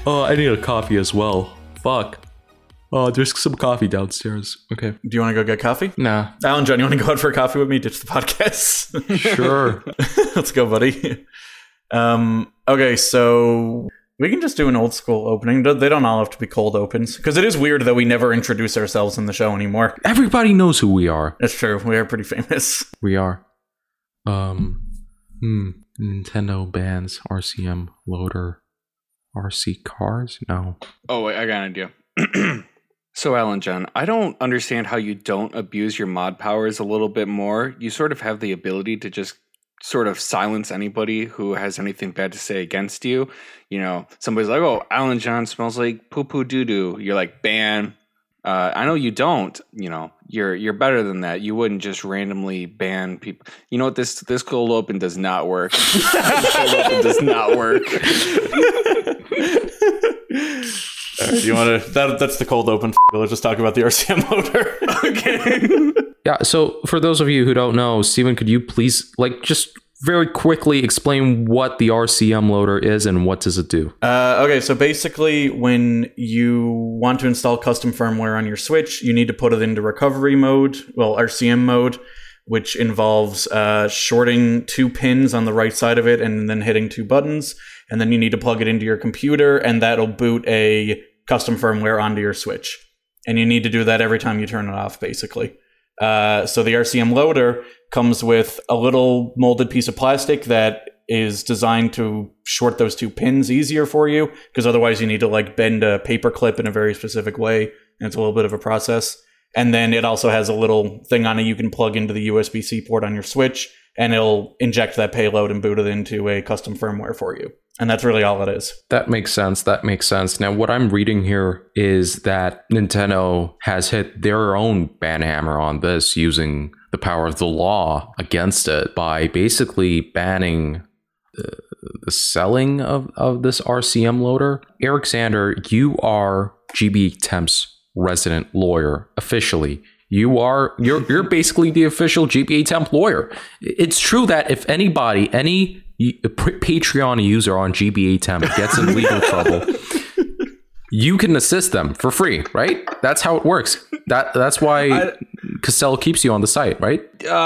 Oh, I need a coffee as well. Fuck. Oh, there's some coffee downstairs. Okay. Do you want to go get coffee? Nah. Alan John, you want to go out for a coffee with me? Ditch the podcast. Sure. Let's go, buddy. Okay, so we can just do an old school opening. They don't all have to be cold opens, because it is weird that we never introduce ourselves in the show anymore. Everybody knows who we are. That's true. We are pretty famous. We are. Nintendo bans RCM loader. RC cars? No. Oh, wait, I got an idea. So, Alan John, I don't understand how you don't abuse your mod powers a little bit more. You sort of have the ability to just sort of silence anybody who has anything bad to say against you. You know, somebody's like, oh, Alan John smells like poo-poo doo-doo. You're like, ban. I know you don't. You know, you're better than that. You wouldn't just randomly ban people. You know what? This cold open does not work. This cold open does not work. Do you want to? That's the cold open. Let's just talk about the RCM loader. Okay. Yeah, so for those of you who don't know, Steven, could you please, just very quickly explain what the RCM loader is and what does it do? Okay, so basically when you want to install custom firmware on your Switch, you need to put it into recovery mode, well, RCM mode, which involves shorting 2 pins on the right side of it and then hitting 2 buttons. And then you need to plug it into your computer, and that'll boot a custom firmware onto your Switch. And you need to do that every time you turn it off, basically. So the RCM loader comes with a little molded piece of plastic that is designed to short those 2 pins easier for you, because otherwise you need to bend a paper clip in a very specific way, and it's a little bit of a process. And then it also has a little thing on it you can plug into the USB-C port on your Switch, and it'll inject that payload and boot it into a custom firmware for you. And that's really all it is. That makes sense. Now, what I'm reading here is that Nintendo has hit their own banhammer on this using the power of the law against it by basically banning the selling of this RCM loader. Eric Sander, you are GB Temp's resident lawyer officially. You're basically the official GBA Temp lawyer. It's true that if anybody, any Patreon user on GBA Temp gets in legal trouble, you can assist them for free, right? That's how it works. That's why Cassell keeps you on the site, right?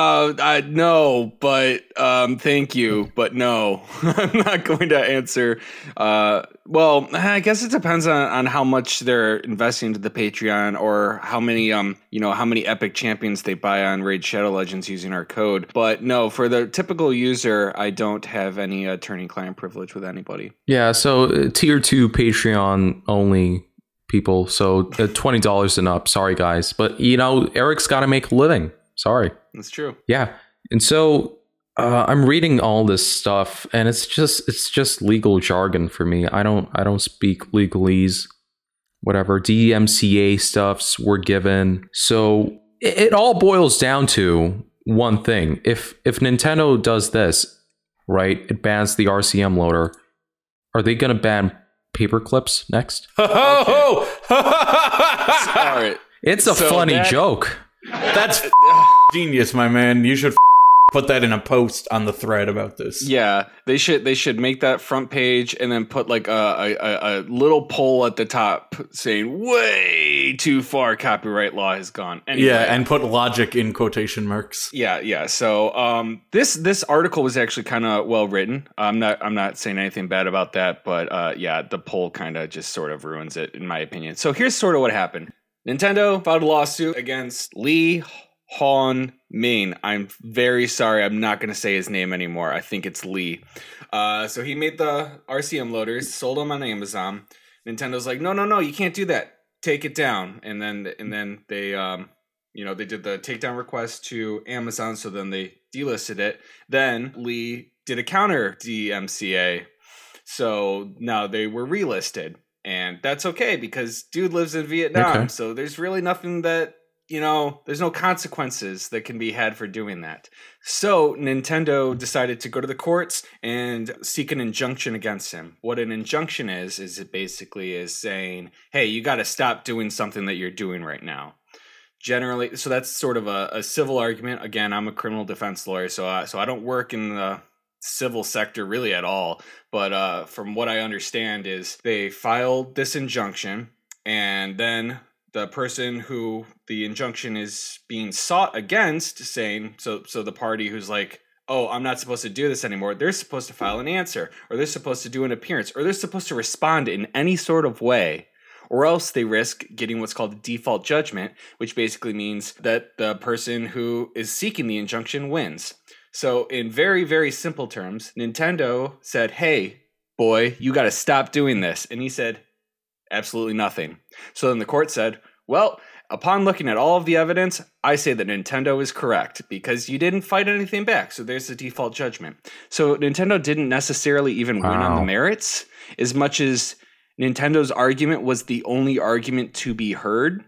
No, but thank you, but no. I'm not going to answer. Well, I guess it depends on how much they're investing into the Patreon, or how many how many epic champions they buy on Raid Shadow Legends using our code. But no, for the typical user, I don't have any attorney-client privilege with anybody. Yeah, so tier 2 Patreon only people, so $20 and up. Sorry, guys, but Eric's got to make a living. Sorry, that's true. Yeah, and so I'm reading all this stuff, and it's just legal jargon for me. I don't speak legalese. Whatever DMCA stuffs were given, so it all boils down to one thing: if Nintendo does this, right, it bans the RCM loader. Are they going to ban paper clips next? Sorry. It's a funny joke. That's genius, my man. You should put that in a post on the thread about this. Yeah, they should make that front page and then put a little poll at the top saying way too far copyright law has gone. Anyway. Yeah, and put logic in quotation marks. Yeah. So this article was actually kind of well written. I'm not saying anything bad about that, but the poll kind of just sort of ruins it in my opinion. So here's sort of what happened. Nintendo filed a lawsuit against Lee Hon Min. I'm very sorry. I'm not going to say his name anymore. I think it's Lee. So he made the RCM loaders, sold them on Amazon. Nintendo's like, no, you can't do that. Take it down. And then they, they did the takedown request to Amazon. So then they delisted it. Then Lee did a counter DMCA. So now they were relisted. And that's okay because dude lives in Vietnam. Okay. So there's really nothing that, there's no consequences that can be had for doing that. So Nintendo decided to go to the courts and seek an injunction against him. What an injunction is it basically is saying, hey, you got to stop doing something that you're doing right now. Generally, so that's sort of a civil argument. Again, I'm a criminal defense lawyer, so I don't work in the civil sector really at all. But from what I understand is they filed this injunction, and then the person who the injunction is being sought against saying, so the party who's like, oh, I'm not supposed to do this anymore, they're supposed to file an answer, or they're supposed to do an appearance, or they're supposed to respond in any sort of way, or else they risk getting what's called a default judgment, which basically means that the person who is seeking the injunction wins. So in very, very simple terms, Nintendo said, hey, boy, you got to stop doing this. And he said, absolutely nothing. So then the court said, well, upon looking at all of the evidence, I say that Nintendo is correct because you didn't fight anything back. So there's the default judgment. So Nintendo didn't necessarily even win on the merits as much as Nintendo's argument was the only argument to be heard.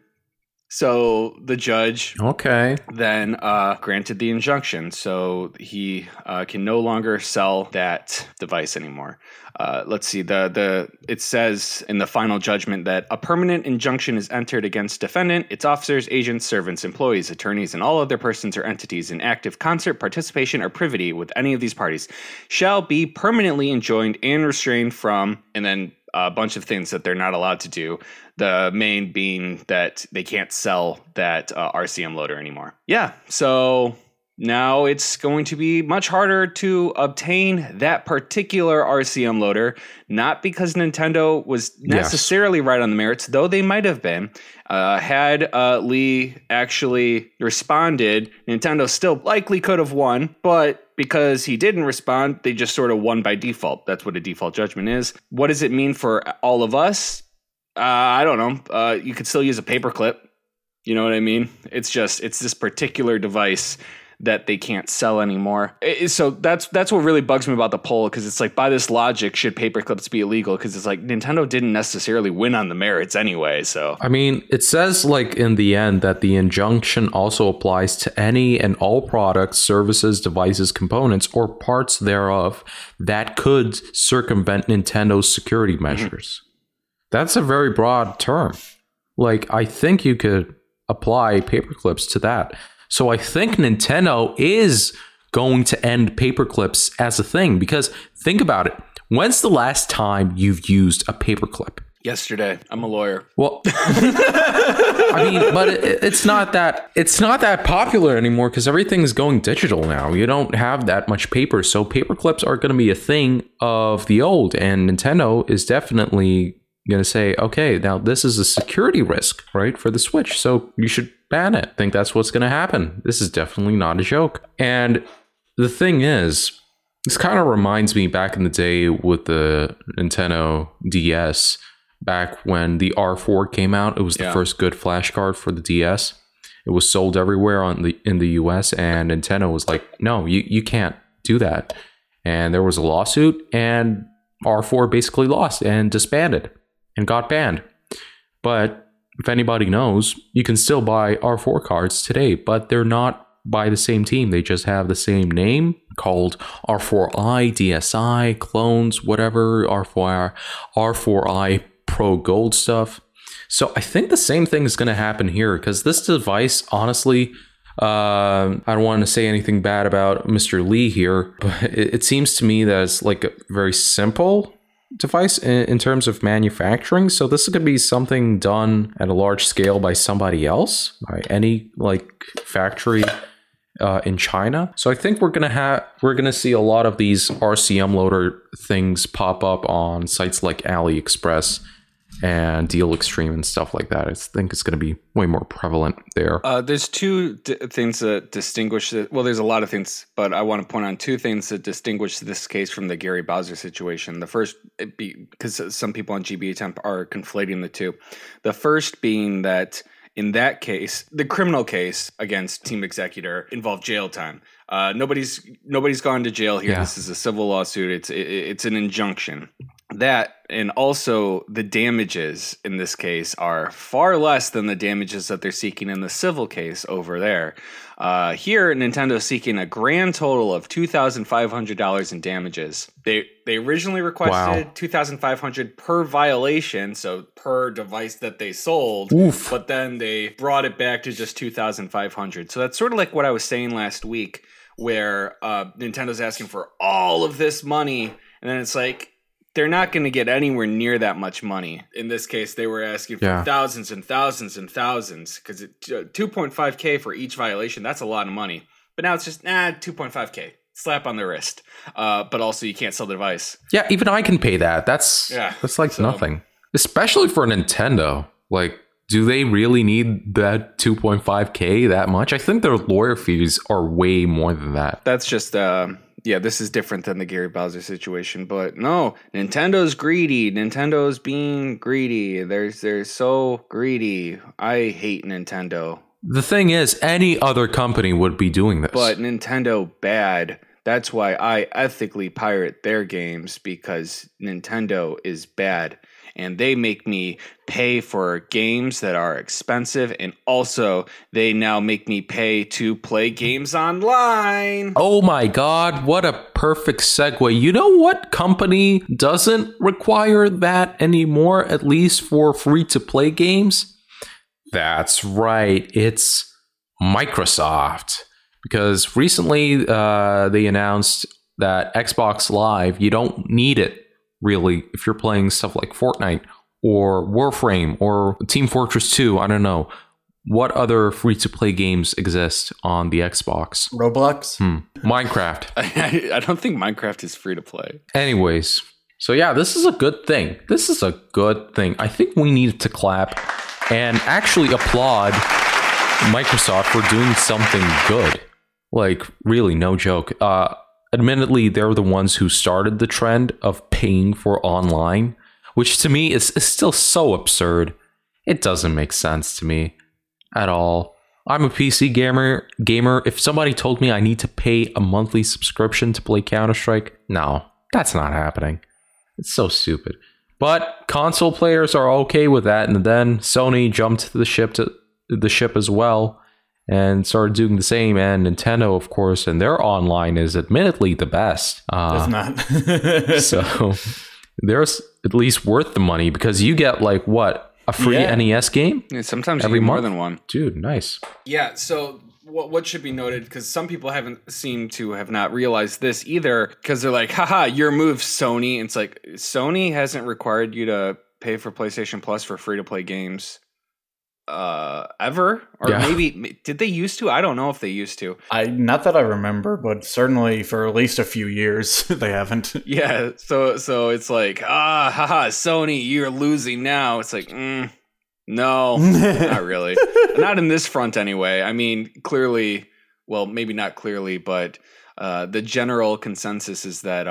So the judge then granted the injunction. So he can no longer sell that device anymore. Let's see. It says in the final judgment that a permanent injunction is entered against defendant, its officers, agents, servants, employees, attorneys, and all other persons or entities in active concert, participation, or privity with any of these parties shall be permanently enjoined and restrained from, and then a bunch of things that they're not allowed to do. The main being that they can't sell that RCM loader anymore. Yeah, so now it's going to be much harder to obtain that particular RCM loader, not because Nintendo was necessarily right on the merits, though they might have been. Had Lee actually responded, Nintendo still likely could have won, but because he didn't respond, they just sort of won by default. That's what a default judgment is. What does it mean for all of us? I don't know. You could still use a paperclip. You know what I mean? It's this particular device that they can't sell anymore. So that's what really bugs me about the poll, because it's like, by this logic, should paperclips be illegal? Because it's like Nintendo didn't necessarily win on the merits anyway. So I mean, it says like in the end that the injunction also applies to any and all products, services, devices, components, or parts thereof that could circumvent Nintendo's security measures. That's a very broad term. Like, I think you could apply paperclips to that. So I think Nintendo is going to end paperclips as a thing, because think about it. When's the last time you've used a paperclip? Yesterday. I'm a lawyer. Well, I mean, but it's not that popular anymore because everything's going digital now. You don't have that much paper, so paperclips are going to be a thing of the old, and Nintendo is definitely going to say, okay, now this is a security risk, right, for the Switch, so you should ban it. I think that's what's going to happen. This is definitely not a joke. And the thing is, this kind of reminds me back in the day with the Nintendo DS, back when the R4 came out. It was the first good flash card for the DS. It was sold everywhere in the US, and Nintendo was like, no, you can't do that. And there was a lawsuit, and R4 basically lost and disbanded and got banned. But if anybody knows, you can still buy R4 cards today, but they're not by the same team. They just have the same name, called R4i, DSi, clones, whatever, R4i Pro Gold stuff. So I think the same thing is going to happen here, because this device, honestly, I don't want to say anything bad about Mr. Lee here, but it seems to me that it's like a very simple device in terms of manufacturing. So this is going to be something done at a large scale by somebody else, by any like factory in China. So I think we're gonna see a lot of these RCM loader things pop up on sites like AliExpress and Deal Extreme and stuff like that. I think it's going to be way more prevalent there. There's two things that distinguish it. Well, there's a lot of things, but I want to point on two things that distinguish this case from the Gary Bowser situation. The first, because some people on GBA Temp are conflating the two. The first being that in that case, the criminal case against Team Executor involved jail time. Nobody's gone to jail here. Yeah. This is a civil lawsuit. It's an injunction. That, and also the damages in this case are far less than the damages that they're seeking in the civil case over there. Here, Nintendo's seeking a grand total of $2,500 in damages. They originally requested $2,500 per violation, so per device that they sold. Oof. But then they brought it back to just $2,500. So that's sort of like what I was saying last week, where Nintendo's asking for all of this money, and then it's like they're not going to get anywhere near that much money. In this case, they were asking for thousands and thousands and thousands, because 2.5K for each violation, that's a lot of money. But now it's just 2.5K. Slap on the wrist. But also you can't sell the device. Yeah, even I can pay that. That's like nothing. Especially for Nintendo. Like, do they really need that 2.5K that much? I think their lawyer fees are way more than that. That's just this is different than the Gary Bowser situation, but no, Nintendo's greedy. Nintendo's being greedy. They're so greedy. I hate Nintendo. The thing is, any other company would be doing this. But Nintendo bad. That's why I ethically pirate their games, because Nintendo is bad. And they make me pay for games that are expensive. And also, they now make me pay to play games online. Oh my God, what a perfect segue. You know what company doesn't require that anymore, at least for free-to-play games? That's right, it's Microsoft. Because recently they announced that Xbox Live, you don't need it, really, if you're playing stuff like Fortnite or Warframe or Team Fortress 2, I don't know. What other free-to-play games exist on the Xbox? Roblox? Minecraft. I don't think Minecraft is free to play. Anyways, so yeah, this is a good thing. This is a good thing. I think we need to clap and actually applaud Microsoft for doing something good. Like, really, no joke. Admittedly, they're the ones who started the trend of paying for online, which to me is still so absurd. It doesn't make sense to me at all. I'm a PC gamer. If somebody told me I need to pay a monthly subscription to play Counter-Strike, no, that's not happening. It's so stupid. But console players are okay with that, and then Sony jumped the ship as well and started doing the same. And Nintendo, of course, and their online is admittedly the best. It's not. So there's at least worth the money, because you get like what, a free NES game? Yeah, sometimes every you get month? more than one. Dude, nice. Yeah, so what should be noted, because some people haven't seemed to have not realized this either, because they're like, haha, your move, Sony. And it's like, Sony hasn't required you to pay for PlayStation Plus for free-to-play games ever, or maybe did they used to? I don't know if they used to. Not that I remember, but certainly for at least a few years they haven't. Yeah, so it's like, haha, Sony, you're losing now. It's like, no, not really. Not in this front anyway. I mean, clearly, well, maybe not clearly, but the general consensus is that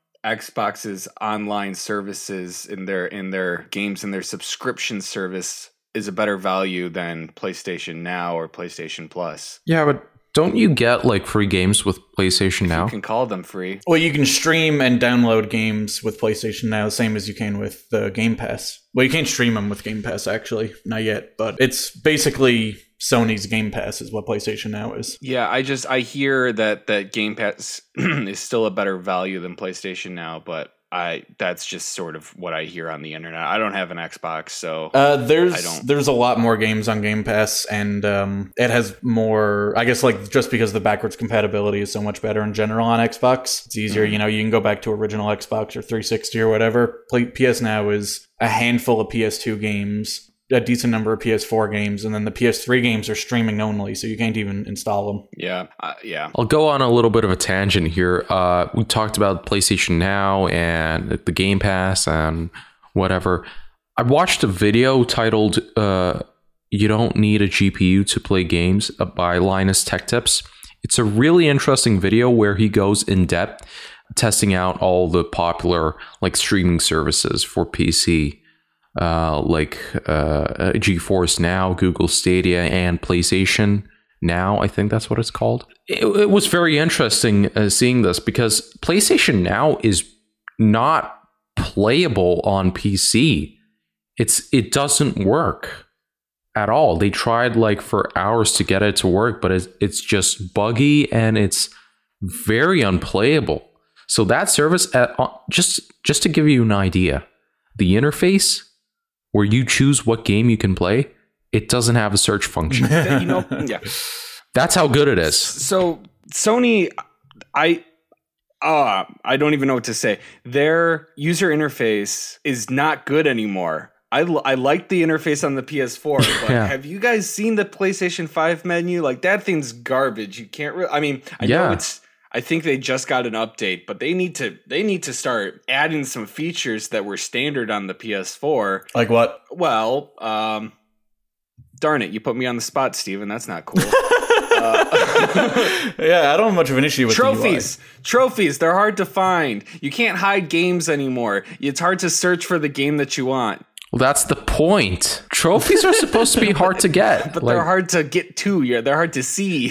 Xbox's online services in their games and their subscription service is a better value than PlayStation Now or PlayStation Plus. Yeah, but don't you get like free games with PlayStation Now? You can call them free. Well, you can stream and download games with PlayStation Now, same as you can with the Game Pass. Well, you can't stream them with Game Pass, actually. Not yet, but it's basically Sony's Game Pass is what PlayStation Now is. Yeah, I hear that Game Pass is still a better value than PlayStation Now, but that's just sort of what I hear on the internet. I don't have an Xbox, so there's a lot more games on Game Pass, and it has more, I guess, like, just because the backwards compatibility is so much better in general on Xbox. It's easier, you can go back to original Xbox or 360 or whatever. PS Now is a handful of PS2 games, a decent number of PS4 games, and then the PS3 games are streaming only, so you can't even install them. Yeah. I'll go on a little bit of a tangent here. We talked about PlayStation Now and the Game Pass and whatever. I watched a video titled You Don't Need a GPU to Play Games by Linus Tech Tips. It's a really interesting video where he goes in depth testing out all the popular like streaming services for PC. Like GeForce Now, Google Stadia, and PlayStation Now. I think that's what it's called. It was very interesting seeing this, because PlayStation Now is not playable on PC. It doesn't work at all. They tried like for hours to get it to work, but it's just buggy and it's very unplayable. So that service, just to give you an idea, the interface where you choose what game you can play, it doesn't have a search function. Yeah. That's how good it is. So Sony, I don't even know what to say. Their user interface is not good anymore. I like the interface on the PS4, but have you guys seen the PlayStation 5 menu? Like, that thing's garbage. You can't really. I mean, I know it's. I think they just got an update, but they need to start adding some features that were standard on the PS4. Like what? Well, darn it, you put me on the spot, Steven. That's not cool. Yeah, I don't have much of an issue with trophies. The UI. Trophies, they're hard to find. You can't hide games anymore. It's hard to search for the game that you want. Well, that's the point. Trophies are supposed to be hard to get, but they're hard to get to. Yeah, they're hard to see.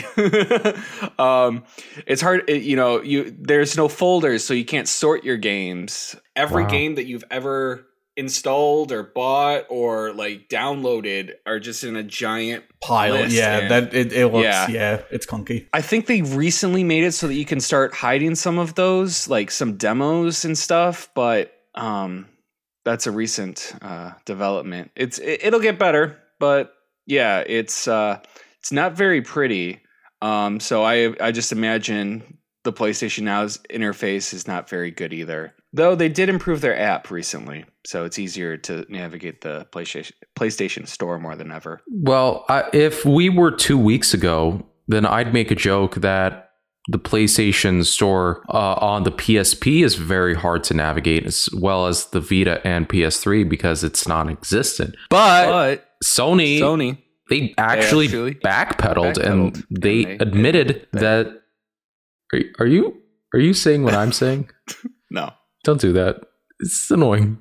It's hard. There's no folders, so you can't sort your games. Every game that you've ever installed or bought or like downloaded are just in a giant pile. List. Yeah, that it looks. Yeah, it's clunky. I think they recently made it so that you can start hiding some of those, like some demos and stuff. But that's a recent development. It'll get better, but yeah, it's not very pretty. So I just imagine the PlayStation Now's interface is not very good either. Though they did improve their app recently, so it's easier to navigate the PlayStation Store more than ever. Well, if we were 2 weeks ago, then I'd make a joke that the PlayStation Store on the PSP is very hard to navigate, as well as the Vita and PS3 because it's non-existent. But Sony, they actually backpedaled and they admitted that. Are you saying what I'm saying? No. Don't do that. It's annoying.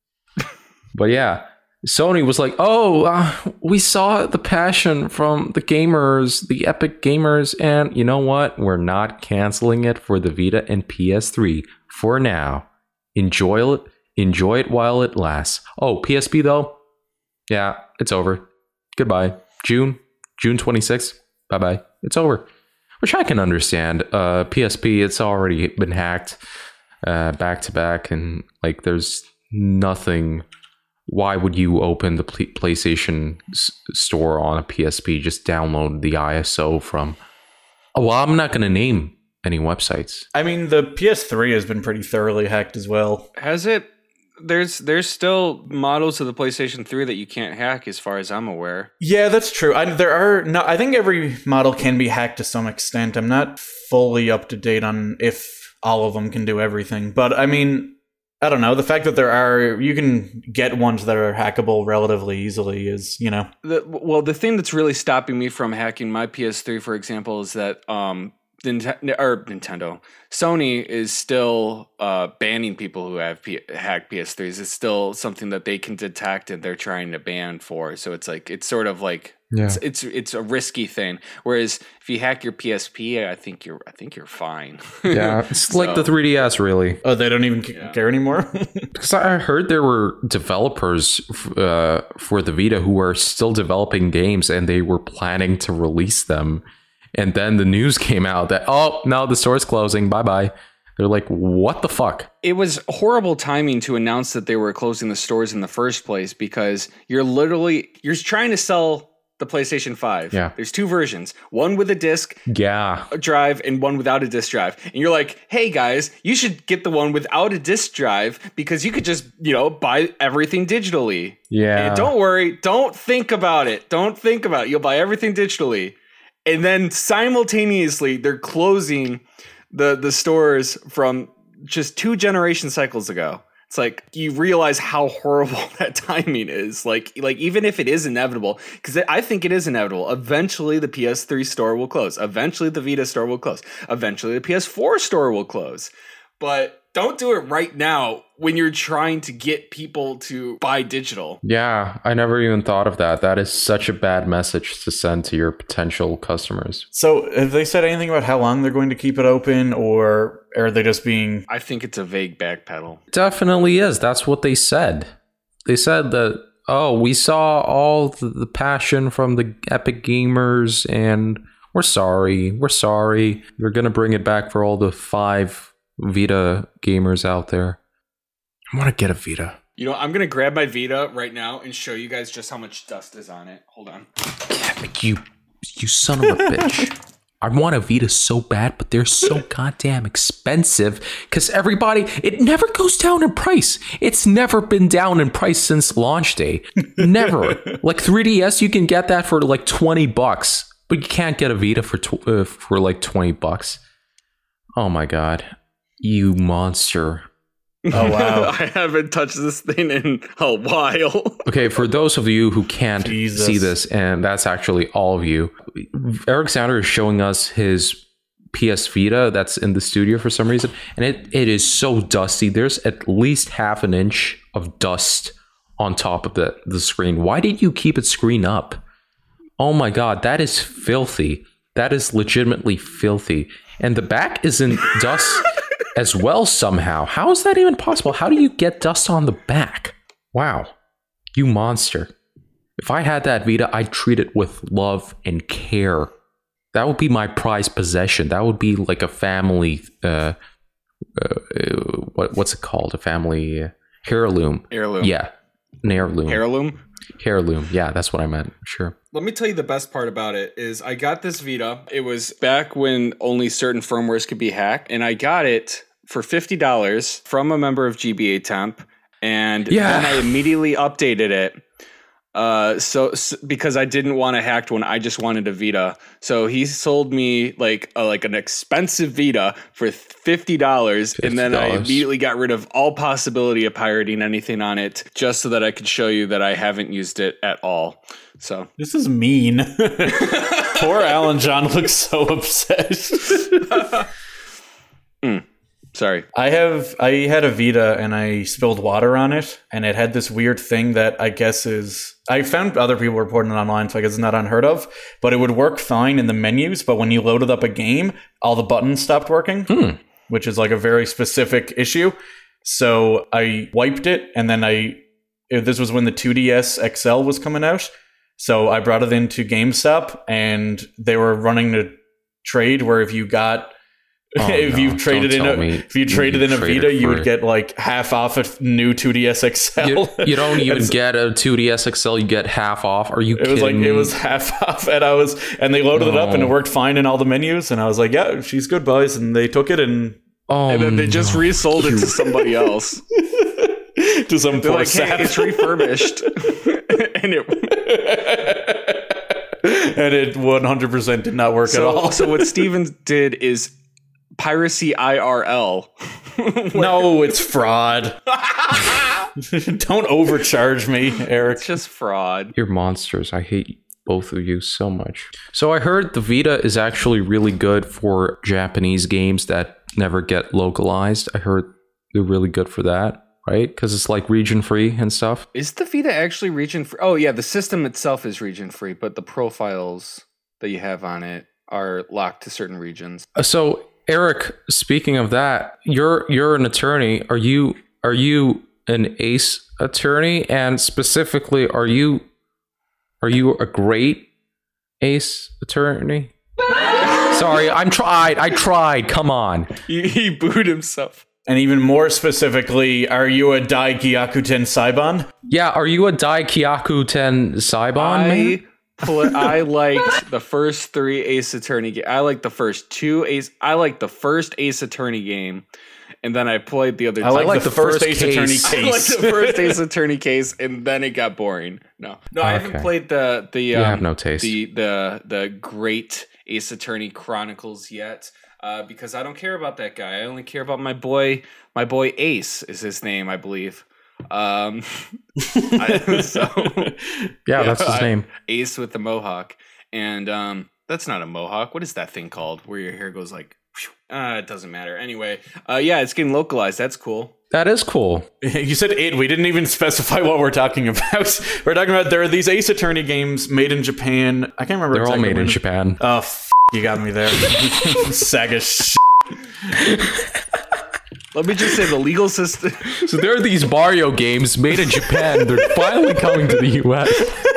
But yeah, Sony was like, we saw the passion from the gamers, the Epic gamers, and you know what? We're not canceling it for the Vita and PS3 for now. Enjoy it while it lasts. Oh, PSP though? Yeah, it's over. Goodbye. June 26th. Bye-bye. It's over. Which I can understand. PSP, it's already been hacked back to back, and like there's nothing. Why would you open the PlayStation Store on a PSP? Just download the ISO from. Well, I'm not going to name any websites. I mean, the PS3 has been pretty thoroughly hacked as well. Has it? There's still models of the PlayStation 3 that you can't hack, as far as I'm aware. Yeah, that's true. I think every model can be hacked to some extent. I'm not fully up to date on if all of them can do everything, but I mean, I don't know. The fact that you can get ones that are hackable relatively easily is, the thing that's really stopping me from hacking my PS3, for example, is that Nintendo, Sony is still banning people who have hacked PS3s. It's still something that they can detect and they're trying to ban for. So it's sort of like it's a risky thing. Whereas if you hack your PSP, I think you're fine. Yeah, it's like the 3DS, really. Oh, they don't even care anymore. Because I heard there were developers for the Vita who were still developing games and they were planning to release them. And then the news came out that, oh, no, the store's closing. Bye-bye. They're like, what the fuck? It was horrible timing to announce that they were closing the stores in the first place because you're trying to sell the PlayStation 5. Yeah. There's two versions, one with a disc drive and one without a disc drive. And you're like, hey, guys, you should get the one without a disc drive because you could just, buy everything digitally. Yeah. And don't worry. Don't think about it. You'll buy everything digitally. And then simultaneously, they're closing the stores from just 2 generation cycles ago. It's like you realize how horrible that timing is. Like even if it is inevitable, because I think it is inevitable. Eventually, the PS3 store will close. Eventually, the Vita store will close. Eventually, the PS4 store will close. But don't do it right now when you're trying to get people to buy digital. Yeah, I never even thought of that. That is such a bad message to send to your potential customers. So have they said anything about how long they're going to keep it open, or are they just being... I think it's a vague backpedal. Definitely is. That's what they said. They said that, we saw all the passion from the Epic gamers and we're sorry. We're going to bring it back for all the 5 Vita gamers out there. I want to get a Vita. I'm going to grab my Vita right now and show you guys just how much dust is on it. Hold on. Yeah, you son of a bitch. I want a Vita so bad, but they're so goddamn expensive because it never goes down in price. It's never been down in price since launch day. Never. Like 3DS, you can get that for like $20, but you can't get a Vita for like $20. Oh my God. You monster. Oh, wow. I haven't touched this thing in a while. Okay, for those of you who can't Jesus. see this, and that's actually all of you, Eric Sounder is showing us his PS Vita that's in the studio for some reason, and it is so dusty. There's at least half an inch of dust on top of the screen. Why did you keep it screen up? Oh my God, that is filthy. That is legitimately filthy. And the back is in dust as well somehow. How is that even possible? How do you get dust on the back? Wow. You monster. If I had that Vita, I'd treat it with love and care. That would be my prized possession. That would be like a family, what's it called? A family heirloom. Heirloom. Yeah, an heirloom. Heirloom? Yeah, that's what I meant. Sure. Let me tell you the best part about it is I got this Vita. It was back when only certain firmwares could be hacked, and I got it for $50 from a member of GBA Temp, and then I immediately updated it. So because I didn't want a hacked one, I just wanted a Vita. So he sold me like an expensive Vita for $50, and then I immediately got rid of all possibility of pirating anything on it, just so that I could show you that I haven't used it at all. So This is mean. Poor Alan John looks so upset. Sorry. I had a Vita and I spilled water on it, and it had this weird thing that I guess is, I found other people reporting it online, so I guess it's not unheard of, but it would work fine in the menus, but when you loaded up a game, all the buttons stopped working, which is like a very specific issue. So I wiped it, and then this was when the 2DS XL was coming out, so I brought it into GameStop, and they were running the trade where if you got if you traded in a Vita, you would get like half off a new 2DS XL. You don't even get a 2DS XL, you get half off. Are you kidding me? It was half off, and they loaded it up and it worked fine in all the menus, and I was like, yeah, she's good, boys, and they took it and then they just resold it to somebody else. To some poor like, hey, it's refurbished. and it 100% did not work at all. So what Steven did is piracy IRL. No, it's fraud. Don't overcharge me, Eric. It's just fraud. You're monsters. I hate both of you so much. So I heard the Vita is actually really good for Japanese games that never get localized. I heard they're really good for that, right? Because it's like region free and stuff. Is the Vita actually region free? Oh yeah, the system itself is region free, but the profiles that you have on it are locked to certain regions. So Eric, speaking of that, you're an attorney. Are you an ACE attorney? And specifically, are you a great ACE attorney? Sorry, I tried. Come on. He booed himself. And even more specifically, are you a Dai Gyakuten Saiban? Yeah, are you a Dai Gyakuten Saiban, man? I liked the first 3 Ace Attorney. I liked the first 2 Ace. I liked the first Ace Attorney game, and then I played the other. I like the first Ace Attorney case. I liked the first Ace Attorney case, and then it got boring. No, I haven't played the. You have no taste. The great Ace Attorney Chronicles yet. Because I don't care about that guy. I only care about my boy. My boy Ace is his name, I believe. That's his name. Ace with the mohawk, and that's not a mohawk. What is that thing called? Where your hair goes like? It doesn't matter. Anyway, it's getting localized. That's cool. That is cool. You said it. We didn't even specify what we're talking about. We're talking about there are these Ace Attorney games made in Japan. I can't remember. They're all made in Japan. Oh, you got me there. Saga shit. Let me just say the legal system. So there are these Mario games made in Japan. They're finally coming to the US.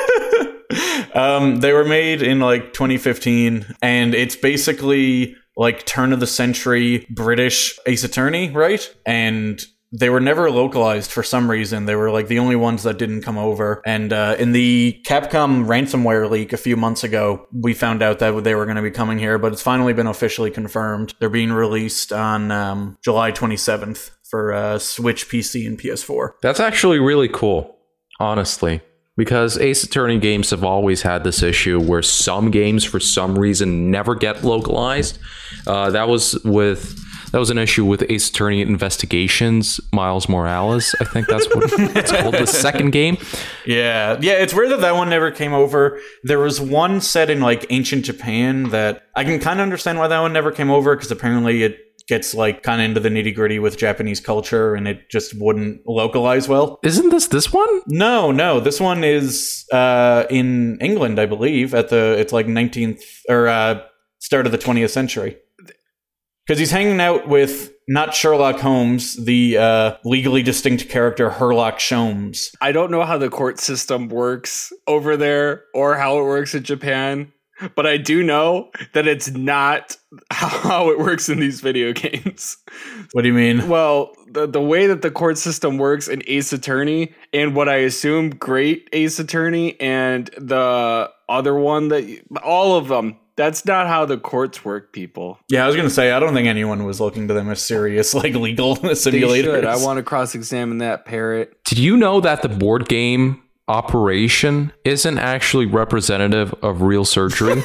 They were made in like 2015, and it's basically like turn of the century British Ace Attorney, right? And they were never localized for some reason. They were like the only ones that didn't come over. And in the Capcom ransomware leak a few months ago, we found out that they were going to be coming here, but it's finally been officially confirmed. They're being released on July 27th for Switch, PC, and PS4. That's actually really cool, honestly. Because Ace Attorney games have always had this issue where some games, for some reason, never get localized. That was an issue with Ace Attorney Investigations, Miles Morales. I think that's what it's called, the second game. Yeah, it's weird that one never came over. There was one set in like ancient Japan that I can kind of understand why that one never came over, because apparently it gets like kind of into the nitty gritty with Japanese culture and it just wouldn't localize well. Isn't this one? No. This one is in England, I believe. It's like 19th or start of the 20th century. Because he's hanging out with not Sherlock Holmes, the legally distinct character Herlock Sholmes. I don't know how the court system works over there or how it works in Japan, but I do know that it's not how it works in these video games. What do you mean? Well, the way that the court system works in Ace Attorney, and what I assume Great Ace Attorney and the other one, all of them, that's not how the courts work, people. Yeah, I was going to say, I don't think anyone was looking to them as serious, like legal simulators. They should. I want to cross-examine that parrot. Did you know that the board game Operation isn't actually representative of real surgery?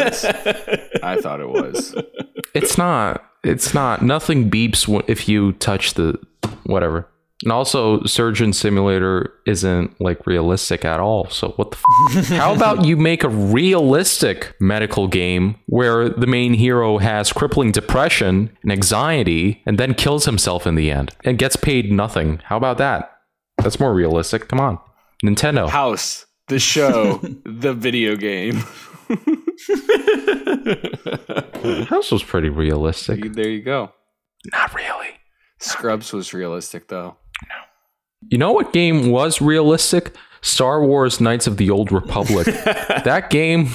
I thought it was. It's not. Nothing beeps if you touch the whatever. And also, Surgeon Simulator isn't like realistic at all. So what the How about you make a realistic medical game where the main hero has crippling depression and anxiety and then kills himself in the end and gets paid nothing? How about that? That's more realistic. Come on. Nintendo. House, the show, the video game. House was pretty realistic. There you go. Not really. Scrubs was realistic, though. No. You know what game was realistic? Star Wars Knights of the Old Republic. That game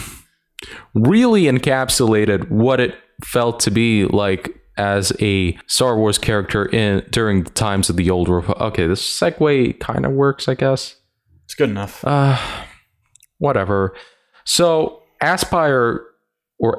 really encapsulated what it felt to be like as a Star Wars character during the times of the Old Republic. Okay, this segue kind of works, I guess. It's good enough. Whatever. So Aspire or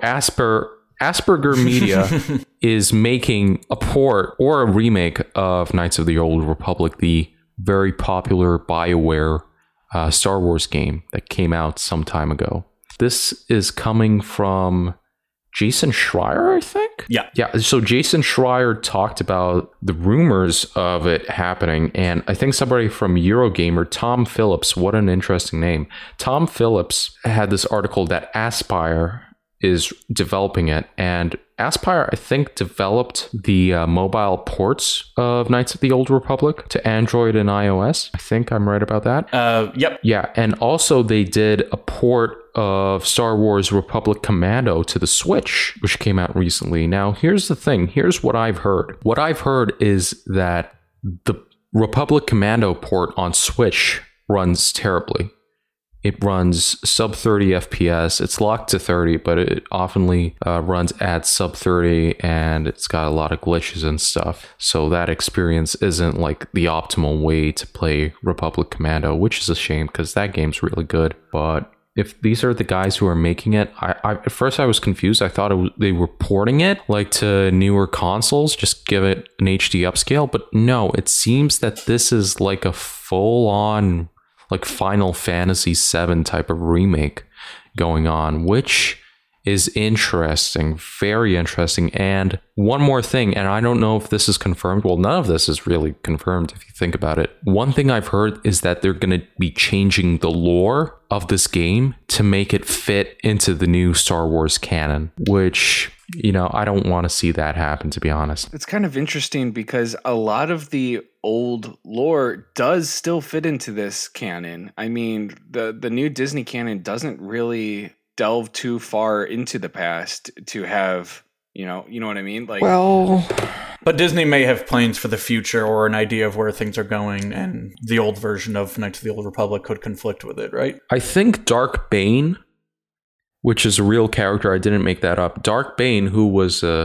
Asperger Media is making a port or a remake of Knights of the Old Republic, the very popular BioWare Star Wars game that came out some time ago. This is coming from Jason Schreier, I think? Yeah. So Jason Schreier talked about the rumors of it happening, and I think somebody from Eurogamer, Tom Phillips, what an interesting name. Tom Phillips had this article that Aspire is developing it, and Aspire, I think, developed the mobile ports of Knights of the Old Republic to Android and iOS. I think I'm right about that. Yep. Yeah, and also they did a port of Star Wars Republic Commando to the Switch, which came out recently. Now, here's the thing. Here's what I've heard. What I've heard is that the Republic Commando port on Switch runs terribly. It runs sub 30 FPS. It's locked to 30, but it oftenly runs at sub 30, and it's got a lot of glitches and stuff. So that experience isn't like the optimal way to play Republic Commando, which is a shame because that game's really good. But if these are the guys who are making it, I at first I was confused. I thought they were porting it like to newer consoles, just give it an HD upscale. But no, it seems that this is like a full-on like Final Fantasy VII type of remake going on, which is interesting, very interesting. And one more thing, and I don't know if this is confirmed. Well, none of this is really confirmed if you think about it. One thing I've heard is that they're going to be changing the lore of this game to make it fit into the new Star Wars canon, which, you know, I don't want to see that happen, to be honest. It's kind of interesting because a lot of the old lore does still fit into this canon. I mean, the new Disney canon doesn't really delve too far into the past to have, you know what I mean? Like, well, but Disney may have plans for the future or an idea of where things are going, and the old version of Knights of the Old Republic could conflict with it, right? I think Dark Bane, which is a real character, I didn't make that up. Dark Bane, who was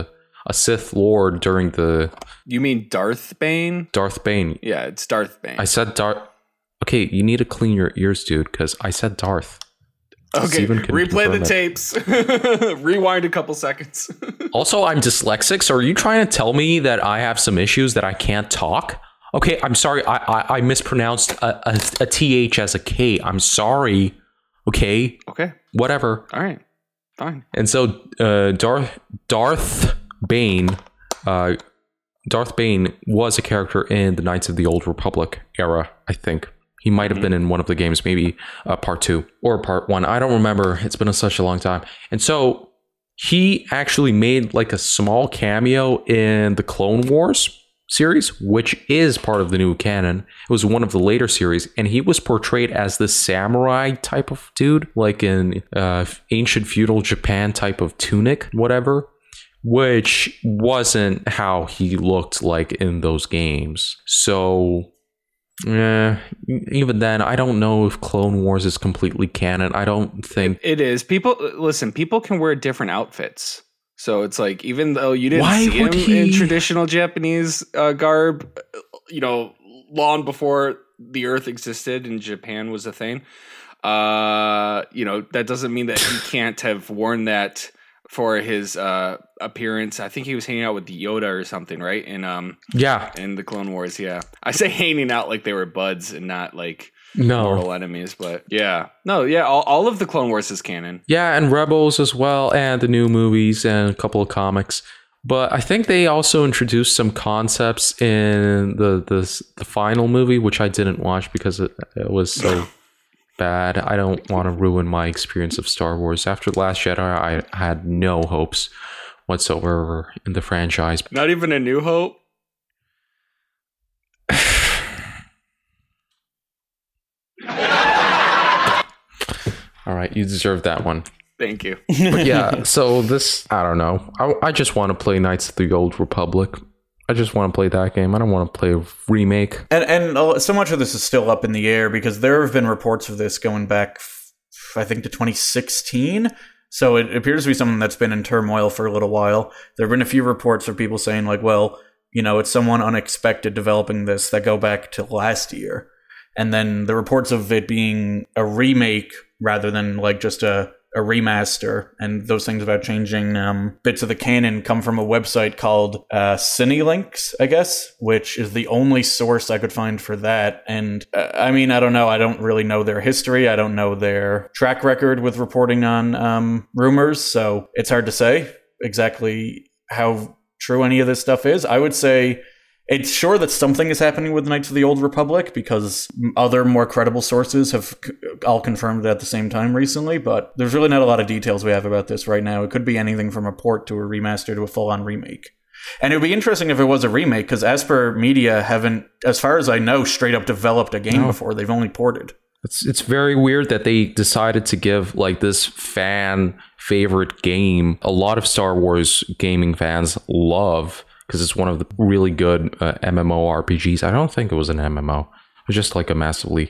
a Sith Lord during the... You mean Darth Bane? Darth Bane. Yeah, it's Darth Bane. I said Darth... Okay, you need to clean your ears, dude, because I said Darth. Okay, replay the tapes. Rewind a couple seconds. Also, I'm dyslexic, so are you trying to tell me that I have some issues that I can't talk? Okay, I'm sorry. I mispronounced a TH as a K. I'm sorry. Okay? Okay. Whatever. All right. Fine. And so Darth Bane... Darth Bane was a character in the Knights of the Old Republic era, I think. He might have been in one of the games, maybe part 2 or part 1. I don't remember. It's been such a long time. And so he actually made like a small cameo in the Clone Wars series, which is part of the new canon. It was one of the later series, and he was portrayed as the samurai type of dude, like in ancient feudal Japan type of tunic, whatever, which wasn't how he looked like in those games. So... even then, I don't know if Clone Wars is completely canon. I don't think it is. People can wear different outfits. So it's like, even though you didn't see him in traditional Japanese garb, long before the Earth existed and Japan was a thing, that doesn't mean that he can't have worn that for his appearance. I think he was hanging out with Yoda or something, right? In the Clone Wars. Yeah, I say hanging out like they were buds and not like mortal enemies, but all of the Clone Wars is canon. Yeah, and Rebels as well, and the new movies and a couple of comics. But I think they also introduced some concepts in the final movie, which I didn't watch because it was so bad. I don't want to ruin my experience of Star Wars. After The Last Jedi, I had no hopes whatsoever in the franchise. Not even A New Hope? All right, you deserve that one. Thank you. But yeah, so this, I don't know. I just want to play Knights of the Old Republic. I just want to play that game. I don't want to play a remake. And so much of this is still up in the air because there have been reports of this going back, I think, to 2016. So it appears to be something that's been in turmoil for a little while. There have been a few reports of people saying like, well, it's someone unexpected developing this that go back to last year. And then the reports of it being a remake rather than like just a remaster, and those things about changing bits of the canon come from a website called CineLinks, I guess, which is the only source I could find for that. And I don't know. I don't really know their history. I don't know their track record with reporting on rumors. So it's hard to say exactly how true any of this stuff is. I would say it's sure that something is happening with Knights of the Old Republic because other more credible sources have all confirmed it at the same time recently, but there's really not a lot of details we have about this right now. It could be anything from a port to a remaster to a full-on remake. And it would be interesting if it was a remake, because Asper Media haven't, as far as I know, straight up developed a game before. They've only ported. It's very weird that they decided to give like this fan favorite game a lot of Star Wars gaming fans love, because it's one of the really good MMORPGs. I don't think it was an MMO. It was just like a massively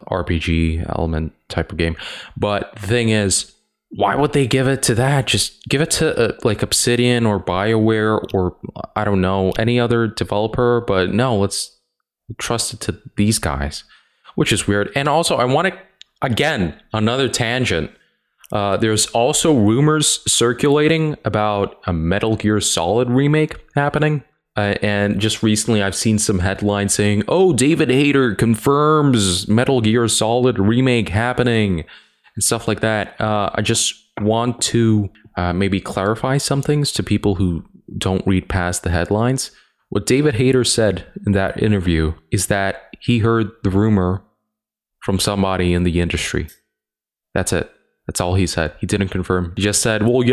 RPG element type of game. But the thing is, why would they give it to that? Just give it to like Obsidian or BioWare or, I don't know, any other developer. But no, let's trust it to these guys, which is weird. And also, I want to, again, another tangent. There's also rumors circulating about a Metal Gear Solid remake happening. And just recently I've seen some headlines saying, oh, David Hayter confirms Metal Gear Solid remake happening and stuff like that. I just want to maybe clarify some things to people who don't read past the headlines. What David Hayter said in that interview is that he heard the rumor from somebody in the industry. That's it. That's all he said. He didn't confirm. He just said, I've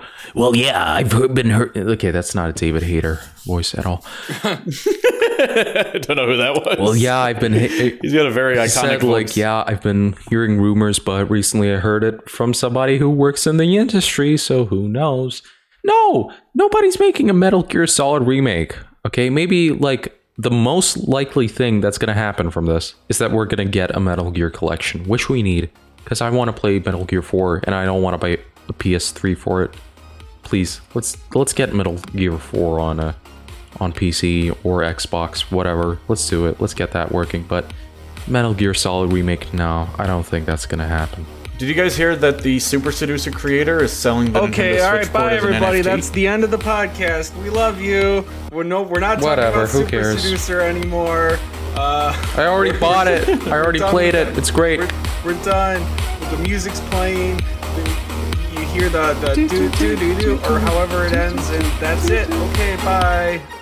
been heard. Okay, that's not a David Hayter voice at all. I don't know who that was. Well, yeah, I've been... He's got a very iconic voice. I've been hearing rumors, but recently I heard it from somebody who works in the industry, so who knows? No, nobody's making a Metal Gear Solid remake. Okay, maybe like the most likely thing that's going to happen from this is that we're going to get a Metal Gear collection, which we need. Because I want to play Metal Gear 4 and I don't want to buy a PS3 for it. please, let's get Metal Gear 4 on PC or Xbox, whatever. Let's do it. Let's get that working. But Metal Gear Solid Remake, no, I don't think that's gonna happen. Did you guys hear that the Super Seducer creator is selling the Okay, Nintendo all Switch right, bye port as an everybody. NFT? That's the end of the podcast. We love you. We're not talking Whatever, about who Super cares? Seducer anymore. I already bought it. I already played it. It's great. We're done. The music's playing. You hear the do do do do or however it ends, and that's it. Okay, bye.